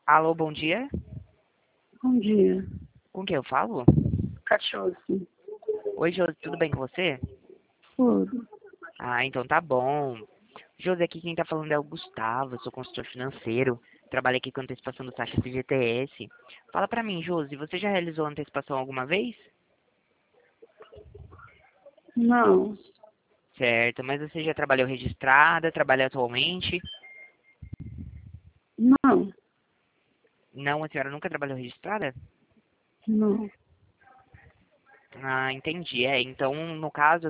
Alô, bom dia. Bom dia. Com quem eu falo? Cachorro, sim. Oi, Josi, tudo bem com você? Tudo. Ah, então tá bom. Josi, aqui quem tá falando é o Gustavo, eu sou consultor financeiro. Trabalho aqui com antecipação do taxa FGTS. Fala pra mim, Josi, você já realizou antecipação alguma vez? Não, Certo, mas você já trabalhou registrada, trabalha atualmente? não, Não, a senhora nunca trabalhou registrada? não. Ah, entendi. Então, no caso,